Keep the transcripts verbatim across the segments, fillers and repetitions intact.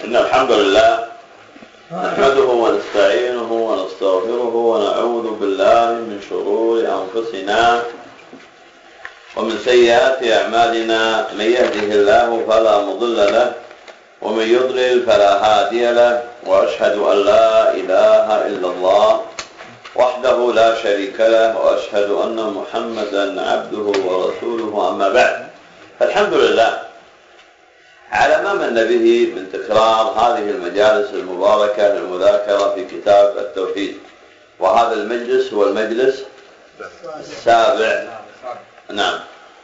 إن الحمد لله نحمده ونستعينه ونستغفره ونعوذ بالله من شرور أنفسنا ومن سيئات أعمالنا. من يهده الله فلا مضل له ومن يضلل فلا هادي له، وأشهد أن لا إله إلا الله وحده لا شريك له، وأشهد أن محمدا عبده ورسوله. أما بعد، فالحمد لله على ما من به من تكرار هذه المجالس المباركة للمذاكرة في كتاب التوحيد، وهذا المجلس هو المجلس السابع. نعم.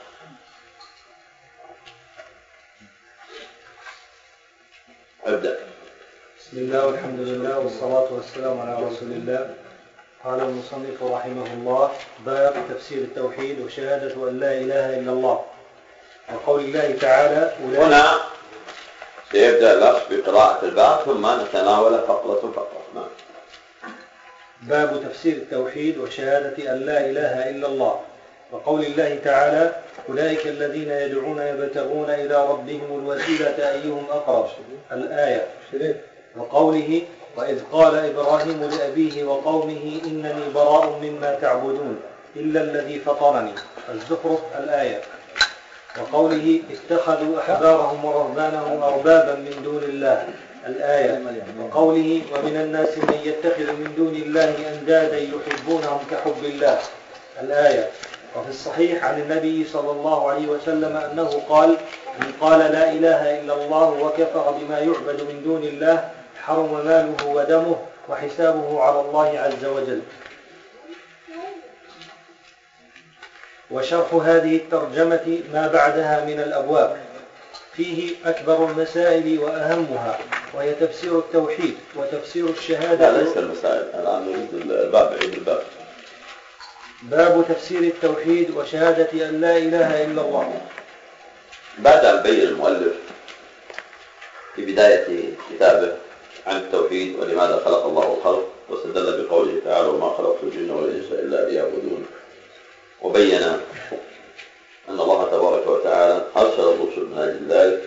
ابدأ. بسم الله والحمد لله والصلاة والسلام على رسول الله. قال المصنف رحمه الله: باب تفسير التوحيد وشهادة أن لا إله إلا الله، وقول الله تعالى: هنا سيبدأ الأخ بقراءة الباب ثم نتناول فقرة فقرة. باب تفسير التوحيد وشهادة أن لا إله إلا الله، وقول الله تعالى: أولئك الذين يدعون يبتغون إلى ربهم الوسيلة أيهم أقرب، الآية. وقوله: وإذ قال إبراهيم لأبيه وقومه إنني براء مما تعبدون إلا الذي فطرني، الزخرف، الآية. وقوله: اتخذوا أحبارهم ورهبانهم أربابا من دون الله، الآية. وقوله: ومن الناس من يتخذ من دون الله أندادا يحبونهم كحب الله، الآية. وفي الصحيح عن النبي صلى الله عليه وسلم أنه قال: من قال لا إله إلا الله وكفر بما يعبد من دون الله حرم ماله ودمه وحسابه على الله عز وجل. وشرح هذه الترجمة ما بعدها من الأبواب فيه أكبر المسائل وأهمها، وهي تفسير التوحيد وتفسير الشهادة. لا، ليس المسائل، الآن نريد الباب، عيد الباب. باب تفسير التوحيد وشهادة أن لا إله إلا الله. بعد أن بين المؤلف في بداية كتابه عن التوحيد ولماذا خلق الله الخلق، واستدل بقوله تعالى: وما خلقت الجن والإنس إلا ليعبدون، وبين أن الله تبارك وتعالى أرسل الرسل من أجل ذلك،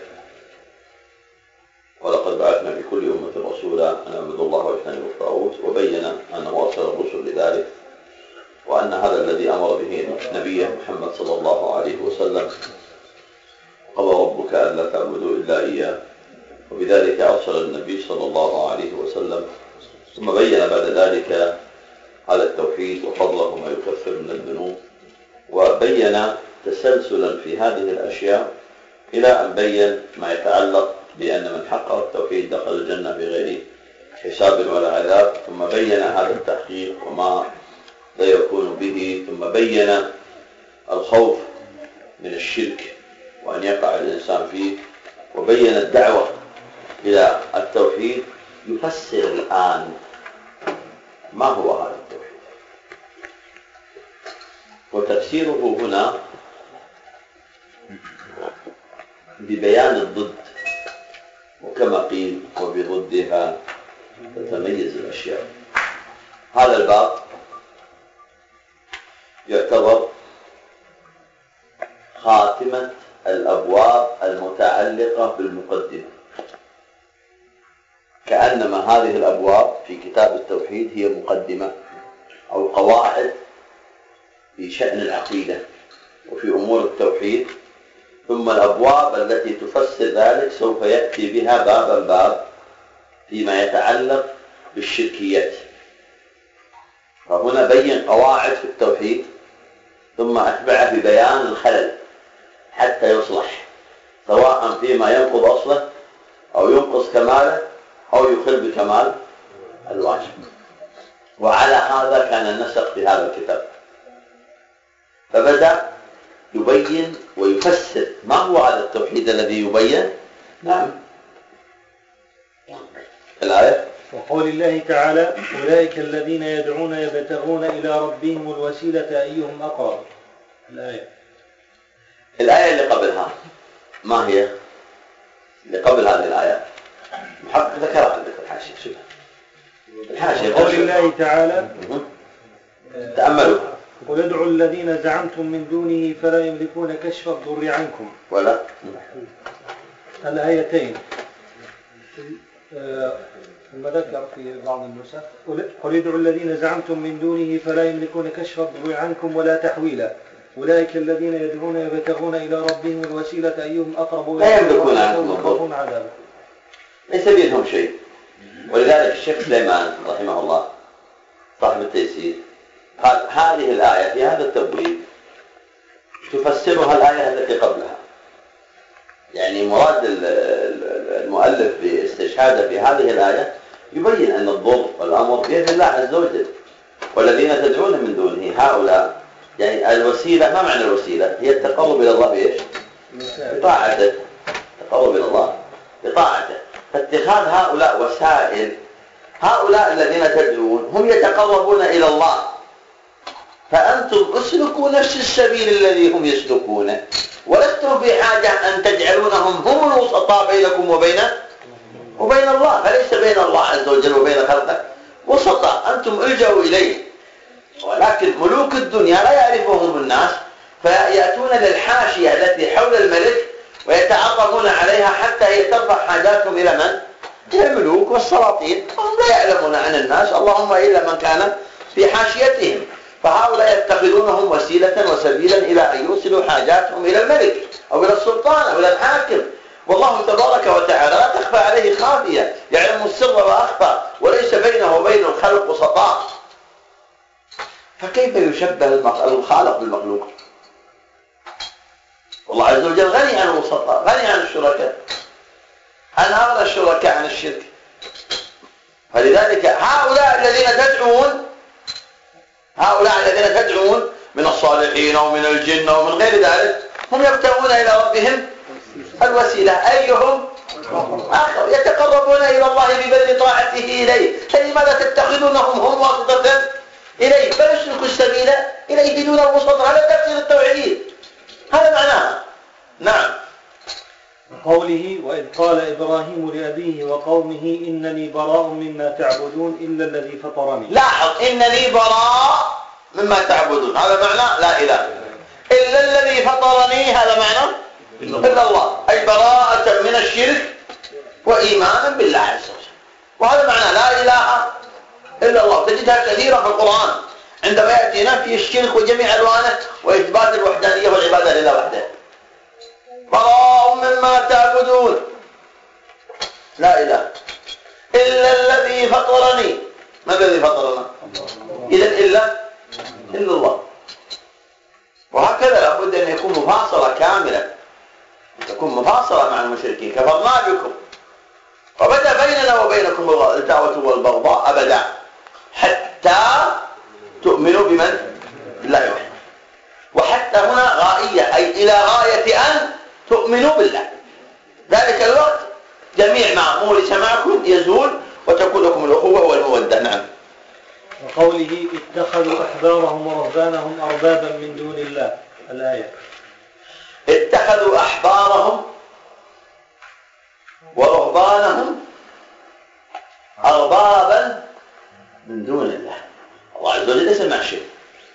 ولقد بعثنا في كل أمة رسولا أن اعبدوا الله واجتنبوا الطاغوت، وبين أنه أرسل الرسل لذلك، وأن هذا الذي أمر به نبيه محمد صلى الله عليه وسلم: قضى ربك ألا تعبدوا إلا إياه، وبذلك أرسل النبي صلى الله عليه وسلم. ثم بين بعد ذلك على التوحيد وفضله وما يكفر من الذنوب، وبين تسلسلا في هذه الأشياء إلى أن بين ما يتعلق بأن من حقق التوحيد دخل الجنة بغير حساب ولا عذاب، ثم بين هذا التحقيق وما لا يكون به، ثم بين الخوف من الشرك وأن يقع الإنسان فيه، وبين الدعوة إلى التوحيد. يفسر الآن ما هو هذا التوحيد، وتفسيره هنا ببيان الضد، وكما قيل: وبضدها تتميز الأشياء. هذا الباب يعتبر خاتمة الأبواب المتعلقة بالمقدمة، كأنما هذه الأبواب في كتاب التوحيد هي مقدمة أو قواعد في شأن العقيدة وفي أمور التوحيد، ثم الأبواب التي تفسر ذلك سوف يأتي بها بابا باب فيما يتعلق بالشركيات. فهنا بين قواعد في التوحيد، ثم أتبع ببيان الخلل حتى يصلح، سواء فيما ينقض أصله أو ينقص كماله أو يخل بكمال الواجب. وعلى هذا كان النسق في هذا الكتاب، فبدأ يبين ويفسر ما هو هذا التوحيد الذي يبين. نعم. الآية: وقول الله تعالى: أولئك الذين يدعون يبتغون إلى ربهم الوسيلة أيهم أقرب، الآية. الآية اللي قبلها ما هي؟ اللي قبل هذه الآيات محقق ذكرها عندك الحاشية. شوف الحاشية. قول الله تعالى: تأملوا: قل ادعوا الذين زعمتم من دونه فلا يملكون كشف الضر عنكم، ولا الآيتين. ثم ذكر في بعض النسخ قل ادعوا الذين زعمتم من دونه فلا يملكون كشف الضر عنكم ولا تحويلا أولئك الذين يدعون يبتغون إلى ربهم الوسيلة أيهم أقرب لا يملكون عنكم ويخافون عذابه. ليس بينهم شيء. ولذلك الشيخ سليمان رحمه الله صاحب التيسير قال هذه الآية في هذا التبويب تفسرها الآية التي قبلها. يعني مراد المؤلف باستشهاده في هذه الآية يبين أن الضر والأمر بيد الله عز وجل، والذين تدعون من دونه هؤلاء يعني الوسيلة. ما معنى الوسيلة؟ هي التقرب إلى الله بإيش؟ بطاعته. التقرب إلى الله بطاعته. فاتخاذ هؤلاء وسائل، هؤلاء الذين تدعون هم يتقربون إلى الله، فأنتم اسلكوا نفس السبيل الذي هم يسلكونه، ولستم في حاجة أن تجعلونهم هم الوسطاء بينكم وبين وبين الله. فليس بين الله عز وجل وبين خلقه وسطاء، أنتم الجوا إليه. ولكن ملوك الدنيا لا يعرفهم الناس، فيأتون للحاشية التي حول الملك ويتعرضون عليها حتى هي ترفع حاجاتهم إلى من؟ إلى الملوك والسلاطين. هم لا يعلمون عن الناس اللهم إلا من كان في حاشيتهم. فهؤلاء يتخذونهم وسيلة وسبيلا إلى أن يوصلوا حاجاتهم إلى الملك أو إلى السلطان أو إلى الحاكم. والله تبارك وتعالى لا تخفى عليه خافية، يعلم السر وأخفى، وليس بينه وبين الخلق وسطاء. فكيف يشبه الخالق بالمخلوق؟ والله عز وجل غني عن الوسطاء، غني عن الشركاء، عن هؤلاء الشركاء عن الشرك. فلذلك هؤلاء الذين تدعون هؤلاء الذين تدعون من الصالحين أو من الجن أو من غير ذلك هم يبتغون إلى ربهم الوسيلة أيهم آخر، يتقربون إلى الله ببذل طاعته إليه. فلماذا تتخذونهم هم واسطة إليه؟ بل اسلكوا السبيل إليه دون الوسط. هذا تفسير التوحيد، هذا معناه. نعم. قوله وإذ قال إبراهيم لأبيه وقومه إنني براء مما تعبدون إلا الذي فطرني. لاحظ إنني براء مما تعبدون، هذا معنى لا إله إلا الذي فطرني، هذا معنى إلا الله، أي براءة من الشرك وإيمانا بالله عز وجل. وهذا معنى لا إله إلا الله. تجدها كثيرا في القرآن عندما يأتي نفي الشرك وجميع ألوانه وإثبات الوحدانية والعبادة لله وحده. براء مما تعبدون لا إله إلا الذي فطرني. ما الذي فطرنا؟ إذن إلا إلا الله. وهكذا لابد أن يكون مفاصلة كاملة، تكون مفاصلة مع المشركين. كفرنا بكم وبدأ بيننا وبينكم العداوة والبغضاء أبدا حتى تؤمنوا بمن؟ بالله وحده. وحتى هنا غائية، أي إلى غاية أن تؤمنوا بالله. ذلك الوقت جميع معمول سماعكم يزول وتكون لكم الأخوة والمودة. نعم. وقوله اتخذوا أحبارهم ورهبانهم أربابا من دون الله، الآية. اتخذوا أحبارهم ورهبانهم أربابا من دون الله. الله عز وجل ليس مع شيء.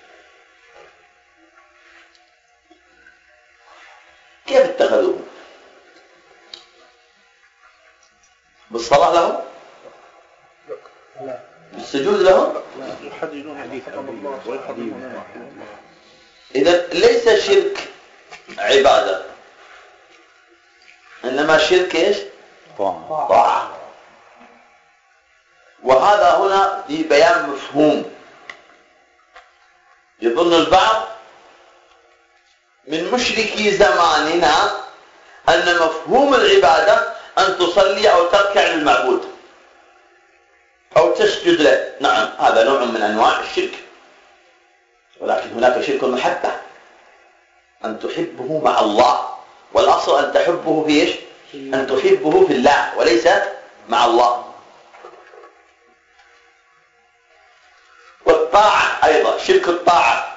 كيف اتخذوهم؟ بالصلاة لهم؟ بالسجود لهم؟ إذا ليس شرك عبادة، إنما شرك إيش؟ طاعة. وهذا هنا في بيان مفهوم. يظن البعض من مشركي زماننا أن مفهوم العبادة أن تصلي أو تركع للمعبود أو تسجد له. نعم، هذا نوع من أنواع الشرك، ولكن هناك شرك المحبة، أن تحبه مع الله. والأصل أن تحبه في إيش؟ أن تحبه في الله وليس مع الله. والطاعة أيضا شرك الطاعة،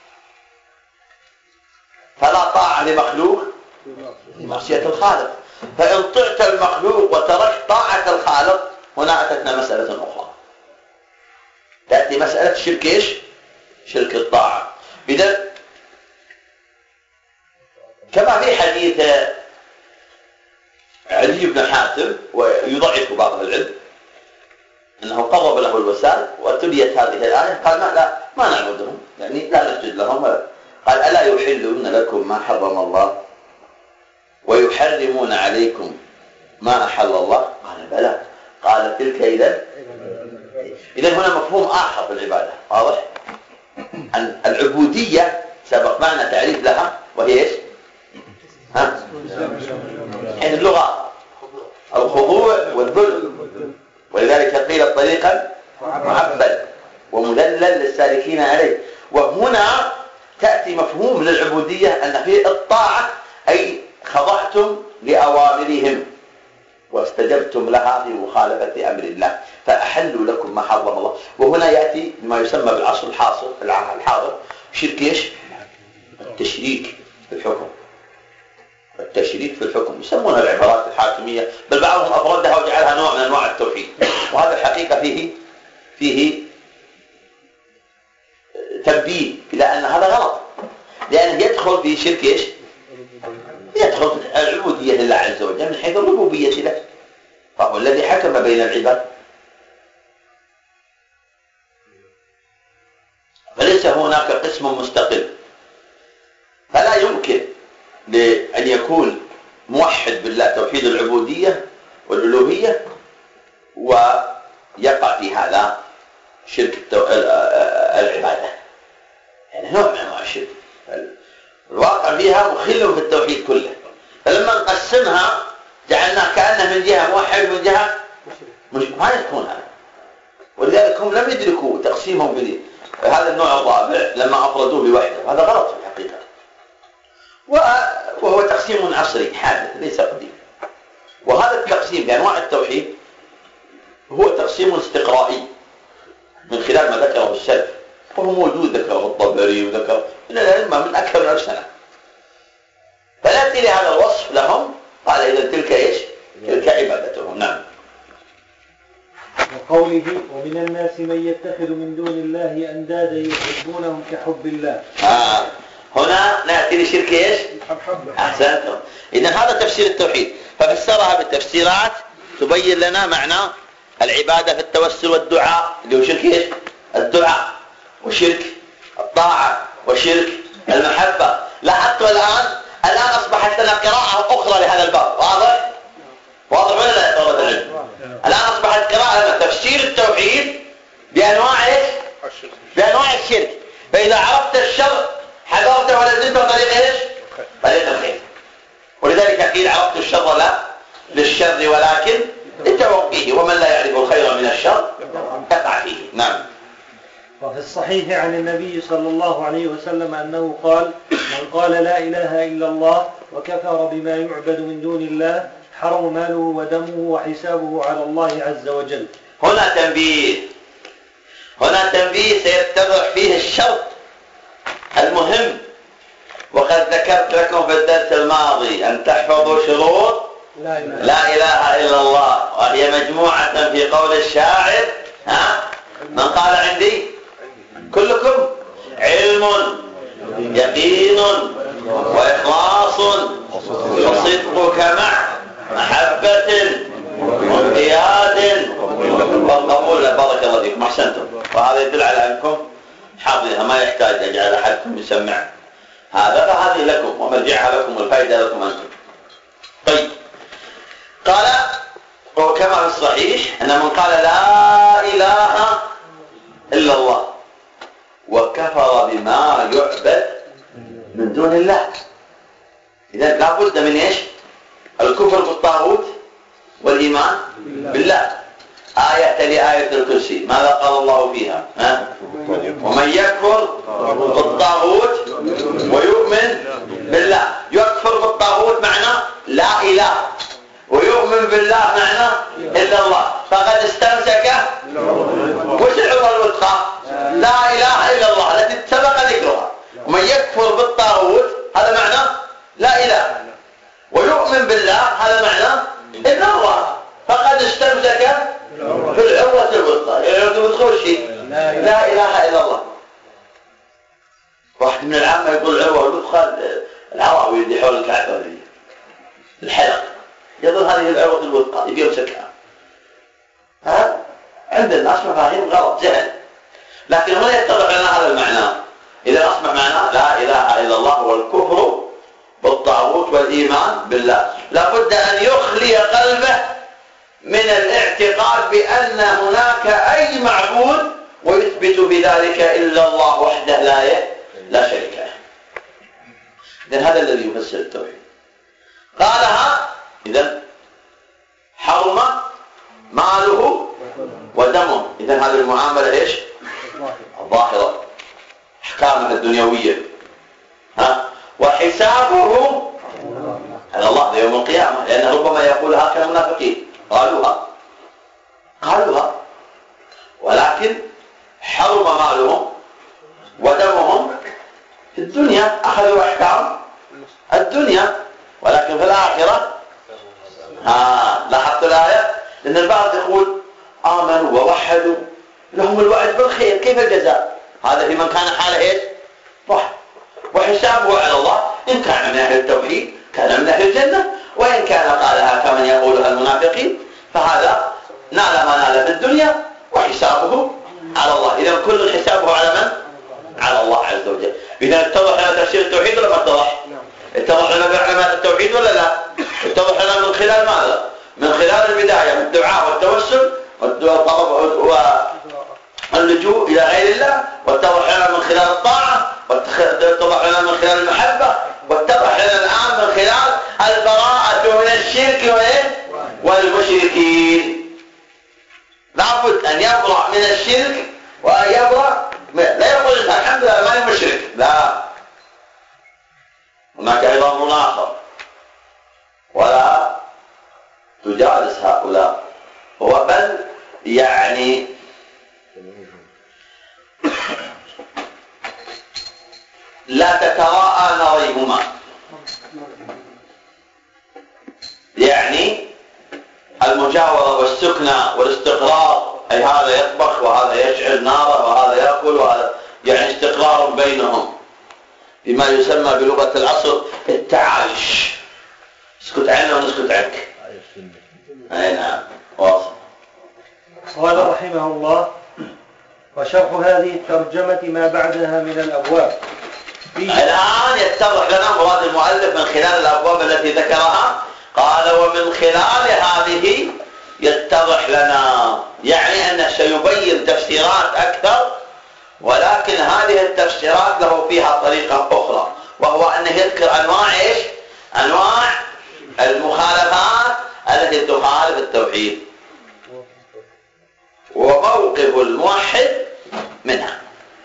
فلا طاعة لمخلوق لمعصية الخالق. فإن طعت المخلوق وتركت طاعة الخالق، هنا أتتنا مسألة أخرى، تأتي مسألة شرك إيش؟ شرك الطاعة. إذن كما في حديث علي عدي بن حاتم ويضعف بعض العلم أنه قرب له الوسائل وتليت هذه الآية قال ما لا ما نعبدهم يعني لا نسجد لهم ولا. قال ألا يحلون لكم ما حرم الله ويحرمون عليكم ما أحل الله؟ قال بلى. قال تلك إذا إذا هنا مفهوم آخر في العبادة واضح. أن العبودية سبق معنا تعريف لها وهي إيش؟ ها؟ حين اللغة الخضوع والذل، ولذلك قيل طريقا معبد ومذلل للسالكين عليه. وهنا تأتي مفهوم للعبودية أن فيه الطاعة أي خضعتم لأوامرهم واستجبتم لها في مخالفة أمر الله فأحلوا لكم ما حرم الله. وهنا يأتي ما يسمى بالعصر الحاصل الحاضر شرك ايش؟ التشريك في الحكم. التشريك في الحكم يسمونها العبارات الحاكمية، بل بعضهم أفردها وجعلها نوع من أنواع التوحيد، وهذا الحقيقة فيه فيه تنبيه إلى أن هذا غلط، لأنه يدخل في شرك ايش؟ يدخل في العبودية لله عز وجل من حيث الربوبية له، فهو الذي حكم بين العباد. فليس هناك قسم مستقل، فلا يمكن لأن يكون موحد بالله توحيد العبودية والألوهية ويقع في هذا شرك التو... العبادة، يعني نوع من أنواع الشرك. الواقع فيها مخل في التوحيد كله، فلما نقسمها جعلناه كأنه من جهة موحد ومن جهة مش ما يكون هذا. ولذلك هم لم يدركوا تقسيمهم في هذا النوع الرابع لما أفردوه بوحده، هذا غلط في الحقيقة، وهو تقسيم عصري حادث ليس قديم. وهذا التقسيم بأنواع التوحيد هو تقسيم استقرائي من خلال ما ذكره السلف، وهو موجود ذكره الطبري وذكر من الأئمة من أكثر من ألف سنة. فنأتي لهذا الوصف لهم قال إذا تلك إيش؟ تلك عبادتهم. نعم. وقوله ومن الناس من يتخذ من دون الله أندادا يحبونهم كحب الله. آه. هنا نأتي لشرك إيش؟ أحسنتم. إذن هذا تفسير التوحيد، ففسرها بالتفسيرات تبين لنا معنى العبادة في التوسل والدعاء اللي هو شرك إيش؟ الدعاء، وشرك الطاعة، وشرك المحبة. لاحظتوا الآن الآن أصبحت لنا قراءة أخرى لهذا الباب، واضح؟ واضح ولا لا يا طلبة العلم؟ الآن أصبحت قراءة لنا تفسير التوحيد بأنواع إيش؟ بأنواع الشرك. فإذا عرفت الشر حذرته ولزمته طريق إيش؟ طريق الخير. ولذلك قيل عرفت الشر لا للشر ولكن لتوقيه، ومن لا يعرف الخير من الشر يقع فيه. نعم. وفي الصحيح عن النبي صلى الله عليه وسلم أنه قال من قال لا إله إلا الله وكفر بما يعبد من دون الله حرم ماله ودمه وحسابه على الله عز وجل. هنا تنبيه هنا تنبيه سيتضح فيه الشرط المهم، وقد ذكرت لكم في الدرس الماضي أن تحفظوا شروط لا إله, لا إله إلا الله، وهي مجموعة في قول الشاعر ها؟ من قال عندي كلكم علم يقين وإخلاص وصدقك مع محبة وانقياد والقبول. بارك الله فيكم، أحسنتم. وهذا يدل على أنكم حاضرها، ما يحتاج أجعل أحدكم يسمع هذا، فهذه لكم ومرجعها لكم والفائدة لكم أنتم. طيب، قال وكما في الصحيح أن من قال لا إله إلا الله وكفر بما يعبد من دون الله. إذا لا بد من إيش؟ الكفر بالطاغوت والإيمان بالله. آية لآية الكرسي ماذا قال الله فيها؟ ها؟ ومن يكفر بالطاغوت ويؤمن بالله. يكفر بالطاغوت معنى لا إله، ويؤمن بالله معنى إلا الله، فقد استمسك وش العروة الوثقى؟ لا إله إلا الله التي سبق ذكرها. ومن يكفر بالطاغوت هذا معنى لا إله، ويؤمن بالله هذا معنى إلا الله، فقد استمسك في العروة الوثقى. يعني الوثقى شيء لا إله إلا الله. واحد من العامة يقول العروة الوثقى العراوي اللي حول الكعبة الحلق، يظل هذه العروة الوثقى يبي يمسكها. ها عند الناس مفاهيم غلط جهل، لكن هنا يتضح لنا هذا المعنى. إذا أصبح معناه لا إله إلا الله والكفر بالطاغوت والإيمان بالله، لابد أن يخلي قلبه من الاعتقاد بأن هناك أي معبود ويثبت بذلك إلا الله وحده لا لا شريك له. إذن هذا الذي يفسر التوحيد. قالها إذن حرم ماله ودمه. إذن هذه المعاملة إيش؟ الظاهرة، أحكامها الدنيوية. ها؟ وحسابه على الله يوم القيامة، لأن ربما يقولها كالمنافقين، قالوها قالوها ولكن حرم مالهم ودمهم في الدنيا، أخذوا أحكام الدنيا، ولكن في الآخرة ها لاحظت الآية، لأن البعض يقول آمنوا ووحدوا لهم الوعد بالخير، كيف الجزاء؟ هذا في من كان حاله ايش؟ واحد. وحسابه على الله، إن كان من أهل التوحيد كان من أهل الجنة، وإن كان قالها كمن يقولها المنافقين فهذا نال ما نال في الدنيا وحسابه على الله. إذا كل حسابه على من؟ على الله عز وجل. إذا اتضح لنا تفسير التوحيد ولا ما اتضح؟ اتضح لنا بعلماء التوحيد ولا لا؟ اتضح لنا من خلال ماذا؟ من خلال البداية الدعاء والتوسل واللجوء إلى غير الله، واتضح لنا من خلال الطاعة، واتضح لنا من خلال المحبة، واتضح لنا الآن من خلال البراءة من الشرك والمشركين. لابد أن يبرأ من الشرك وأن يبرأ، لا يقول الحمد لله ما هي مشرك، لا، هناك أيضا مناصر، ولا تجالس هؤلاء، هو بل يعني لا تتراءى نظيرهما، يعني المجاورة والسكنى والاستقرار، أي هذا يطبخ وهذا يشعل ناره وهذا يأكل وهذا، يعني استقرار بينهم بما يسمى بلغة العصر التعايش، اسكت عنه ونسكت عنك. أي نعم واصل. قال رحمه الله: وشرح هذه الترجمة ما بعدها من الأبواب. الآن يتضح لنا مراد المؤلف من خلال الأبواب التي ذكرها. قال: ومن خلال هذه يتضح لنا، يعني أنه سيبين تفسيرات أكثر، ولكن هذه التفسيرات له فيها طريقة أخرى، وهو أنه يذكر أنواع إيش؟ أنواع المخالفات التي تخالف التوحيد وموقف الموحد منها.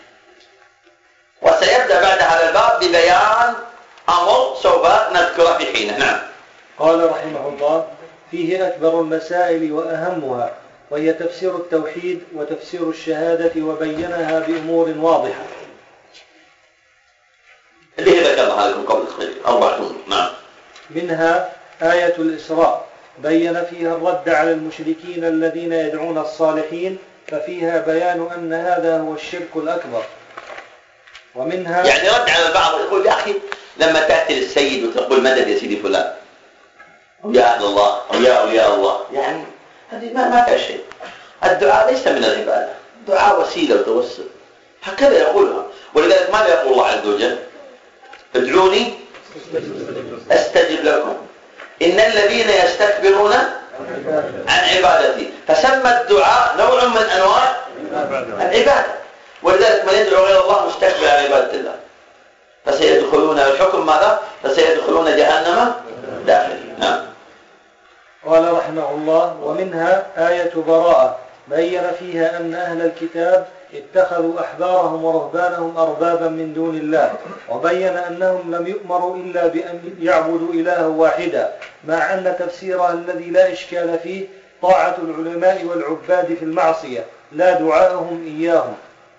وسيبدأ بعد هذا الباب ببيان أمر سوف نذكره في حينه. نعم. قال رحمه الله: فيه أكبر المسائل وأهمها، وهي تفسير التوحيد وتفسير الشهادة، وبينها بأمور واضحة. اللي هي ذكرها لكم قبل قليل أربعة أمور. نعم. منها آية الإسراء، بين فيها الرد على المشركين الذين يدعون الصالحين، ففيها بيان أن هذا هو الشرك الأكبر. ومنها يعني رد على البعض يقول: يا أخي لما تأتي للسيد وتقول مدد يا سيدي فلان، أو يا أهل الله، أو يا أولياء الله، يعني هذه ما ما فيها شيء. الدعاء ليس من العبادة، الدعاء وسيلة وتوسل، هكذا يقولها. ولذلك ماذا يقول الله عز وجل؟ ادعوني أستجب لكم إن الذين يستكبرون عن عبادتي. فسمى الدعاء نوع من أنواع العبادة، ولذلك من يدعو غير الله مستكبر عن عبادة الله فسيدخلون الحكم ماذا؟ فسيدخلون جهنم داخلين. نعم. قال رحمه الله: ومنها آية براءة، بين فيها أن أهل الكتاب اتخذوا أحبارهم ورهبانهم أربابا من دون الله، وبين أنهم لم يؤمروا إلا بأن يعبدوا إلها واحدا، مع أن تفسيرها الذي لا إشكال فيه طاعة العلماء والعباد في المعصية، لا دعاءهم إياهم.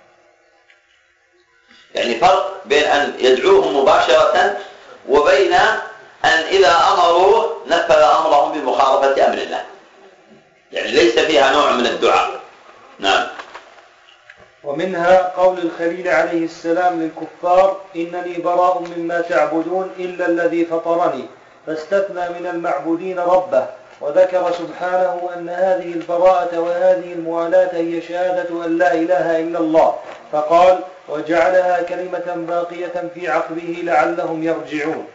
يعني فرق بين أن يدعوهم مباشرة وبين أن إذا أمروه نفذ أمرهم بمخالفة أمر الله، يعني ليس فيها نوع من الدعاء. نعم. ومنها قول الخليل عليه السلام للكفار: إنني براء مما تعبدون إلا الذي فطرني، فاستثنى من المعبودين ربه، وذكر سبحانه أن هذه البراءة وهذه الموالاة هي شهادة أن لا إله إلا الله، فقال وجعلها كلمة باقية في عقبه لعلهم يرجعون.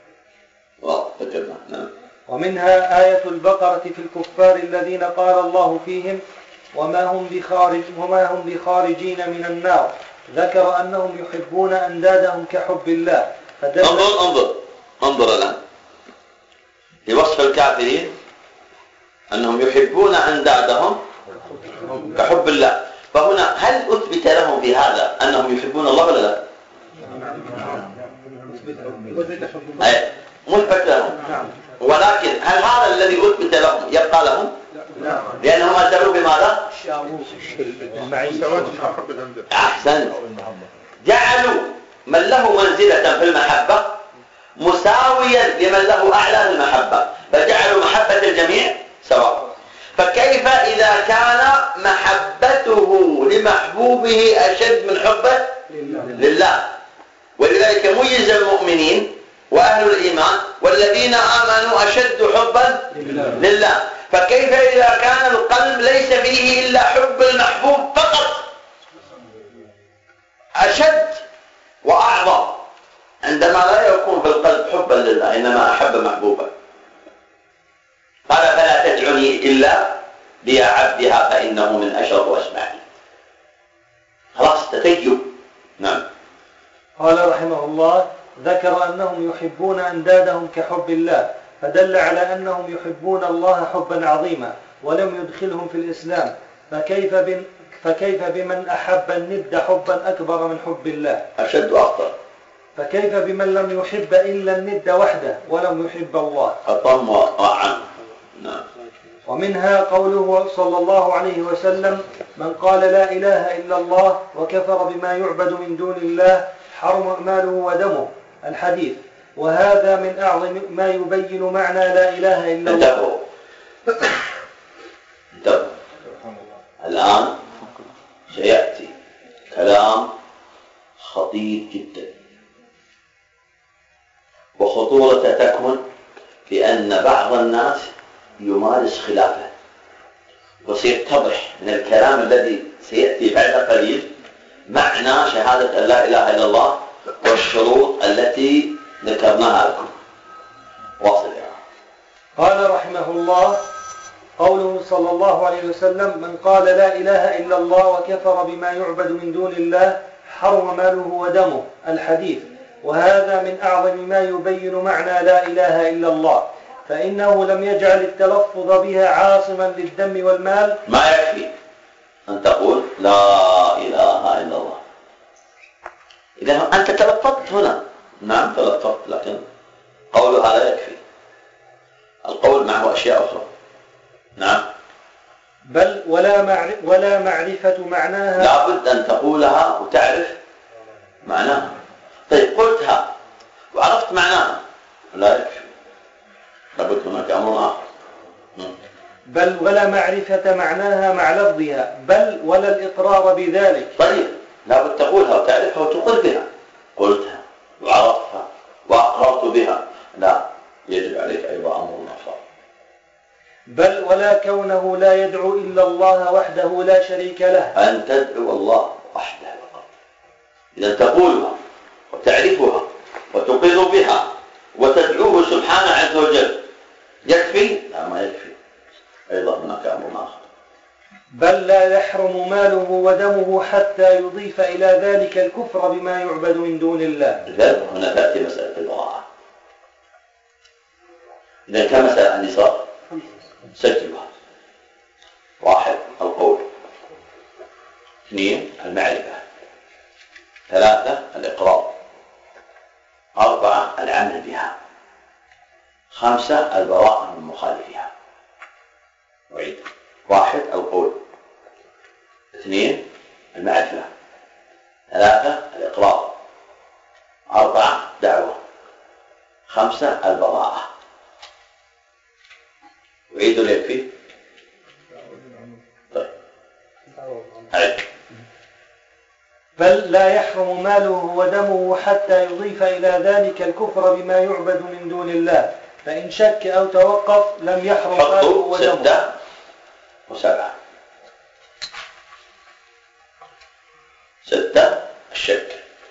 ومنها آية البقرة في الكفار الذين قال الله فيهم وما هم بخارج وما هم بخارجين من النار، ذكر أنهم يحبون أندادهم كحب الله. انظر انظر انظر الآن في وصف الكافرين أنهم يحبون أندادهم كحب الله، فهنا هل أثبت لهم في هذا أنهم يحبون الله ولا لا؟ أي مثبت لهم، ولكن هل هذا الذي أثبت لهم يبقى لهم؟ لأنهم أدلوا بماذا؟ أحسن، جعلوا من له منزلة في المحبة مساويا لمن له أعلى المحبة، فجعلوا محبة الجميع سواء. فكيف إذا كان محبته لمحبوبه أشد من حبه لله؟ ولذلك ميز المؤمنين وأهل الإيمان والذين آمنوا أشد حبا لله. فكيف إذا كان القلب ليس فيه إلا حب المحبوب فقط أشد وأعظم، عندما لا يكون في القلب حبا لله إنما أحب محبوبا؟ قال فلا تدعني إلا ليا عبدها فإنه من أشرف وأسمعي. خلاص تتيب. نعم. قال رحمه الله ذكر أنهم يحبون أندادهم كحب الله، فدل على أنهم يحبون الله حبا عظيما ولم يدخلهم في الإسلام، فكيف, بن فكيف بمن أحب الند حبا أكبر من حب الله؟ أشد وأخطر. فكيف بمن لم يحب إلا الند وحده ولم يحب الله؟ أطم وأعن. نعم. ومنها قوله صلى الله عليه وسلم من قال لا إله إلا الله وكفر بما يعبد من دون الله حرم ماله ودمه، الحديث، وهذا من أعظم ما يبين معنى لا إله إلا الله. انتبهوا الآن سيأتي كلام خطير جدا، وخطورة تكمن بأن بعض الناس يمارس خلافه، وسيتضح من الكلام الذي سيأتي بعد قليل معنى شهادة أن لا إله إلا الله والشروط التي ذكرناها لكم. واصل. قال رحمه الله قوله صلى الله عليه وسلم من قال لا إله إلا الله وكفر بما يعبد من دون الله حرم ماله ودمه، الحديث، وهذا من أعظم ما يبين معنى لا إله إلا الله، فإنه لم يجعل التلفظ بها عاصما للدم والمال. ما يكفي أن تقول لا إله إلا الله، إذا أنت تلفظت هنا، نعم تلفظت، لكن قولها لا يكفي، القول معه أشياء أخرى. نعم. بل ولا, معرف ولا معرفة معناها، لا بد أن تقولها وتعرف معناها. طيب قلتها وعرفت معناها لا يكفي، لابد هناك أمر آخر. بل ولا معرفة معناها مع لفظها، بل ولا الإقرار بذلك. طيب لابد تقولها وتعرفها وتقر بها. قلتها وعرفتها وأقررت بها، لا، يجب عليك أيضا أمر آخر. بل ولا كونه لا يدعو إلا الله وحده لا شريك له، أن تدعو الله وحده فقط. إذا تقولها وتعرفها وتقر بها وتدعوه سبحانه عز وجل يكفي؟ لا، ما يكفي، أيضا هناك أمر آخر. بل لا يحرم ماله ودمه حتى يضيف إلى ذلك الكفر بما يعبد من دون الله. إذن هنا تأتي مسألة البراءة. إذا كان مسألة النصاب سجلها. واحد القول، اثنين المعرفة، ثلاثة الإقرار، أربعة العمل بها، خمسة البراءة من مخالفها. وعيد: واحد القول، اثنين المعرفة، ثلاثة الإقرار، أربعة دعوة، خمسة البراءة. وعيد يكفي؟ طيب عيد. بل لا يحرم ماله ودمه حتى يضيف إلى ذلك الكفر بما يعبد من دون الله، فإن شك أو توقف لم يحرم ماله حطوا ودمه. ستة وسبعة. ستة الشك،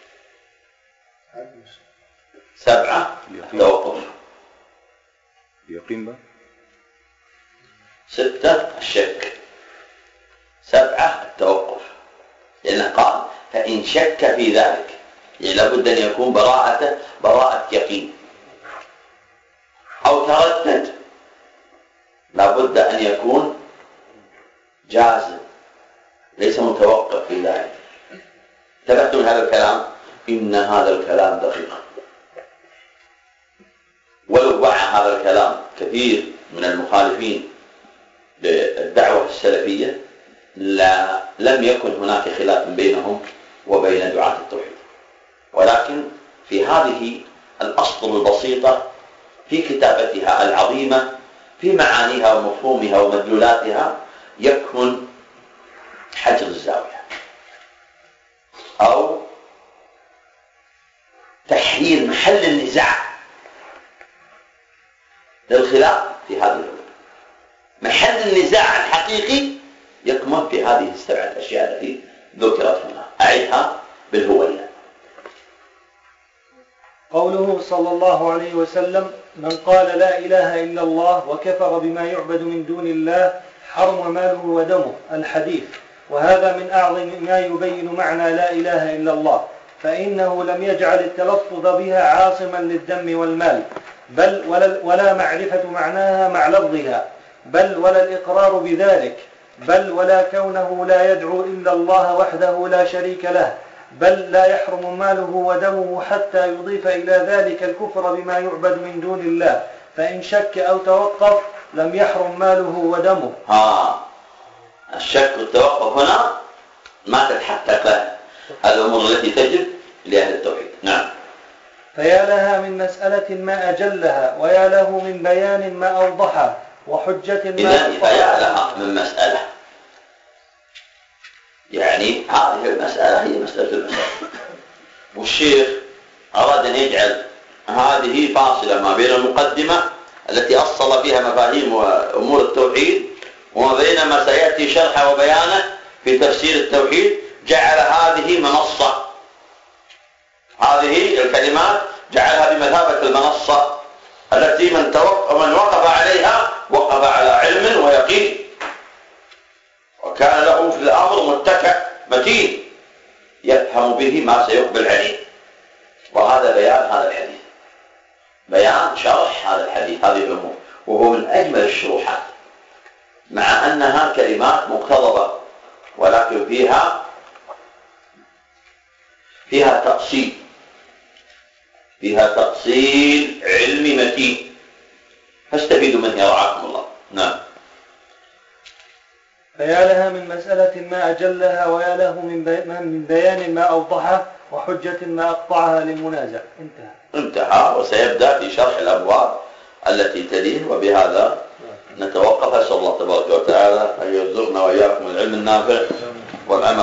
سبعة التوقف، يقين بقى. ستة الشك، سبعة التوقف، لأنه قال فإن شك في ذلك، يعني لابد أن يكون براءته براءة يقين، أو تردد لابد أن يكون جازم ليس متوقف في ذلك. انتبهتم من هذا الكلام؟ إن هذا الكلام دقيق، ولو وعى هذا الكلام كثير من المخالفين للدعوة السلفية لا لم يكن هناك خلاف بينهم وبين دعاة التوحيد، ولكن في هذه الأسطر البسيطة في كتابتها العظيمة في معانيها ومفهومها ومدلولاتها يكمن حجر الزاوية أو تحرير محل النزاع للخلاف في هذه الأمور. محل النزاع الحقيقي يكمن في هذه السبعة أشياء التي ذكرت هنا. أعدها بالهوية. قوله صلى الله عليه وسلم: من قال لا إله إلا الله وكفر بما يعبد من دون الله حرم ماله ودمه. الحديث. وهذا من أعظم ما يبين معنى لا إله إلا الله، فإنه لم يجعل التلفظ بها عاصما للدم والمال، بل ولا, ولا معرفة معناها مع لفظها، بل ولا الإقرار بذلك، بل ولا كونه لا يدعو إلا الله وحده لا شريك له، بل لا يحرم ماله ودمه حتى يضيف إلى ذلك الكفر بما يعبد من دون الله. فإن شك أو توقف لم يحرم ماله ودمه. ها الشك والتوقف هنا ما تتحقق له الأمور التي تجب لأهل التوحيد. نعم. فيا لها من مسألة ما أجلها، ويا له من بيان ما أوضحها، وحجة ما إذن فيا لها من مسألة، يعني هذه المسألة هي مسألة المسألة، والشيخ أراد أن يجعل هذه فاصلة ما بين المقدمة التي أصل فيها مفاهيم وأمور التوحيد وما بين ما سيأتي شرحه وبيانه في تفسير التوحيد. جعل هذه منصة، هذه الكلمات جعلها بمثابة المنصة التي من, من وقف عليها وقف على علم ويقين، وكان له في الأمر متكأ متين يفهم به ما سيقبل عليه. وهذا بيان هذا الحديث، بيان شرح هذا الحديث، هذه الأمور، وهو من أجمل الشروحات، مع أنها كلمات مقتضبة ولكن فيها فيها تأصيل، فيها تأصيل علمي متين، فاستفيدوا منه يرعاكم الله. نعم. فيا لها من مسألة ما أجلها، ويا له من بيان ما أوضحه، وحجة ما أقطعها للمنازع. انتهى. انتهى. وسيبدأ في شرح الأبواب التي تليه، وبهذا نتوقف. أسأل الله تبارك وتعالى أن يرزقنا وإياكم العلم النافع والعمل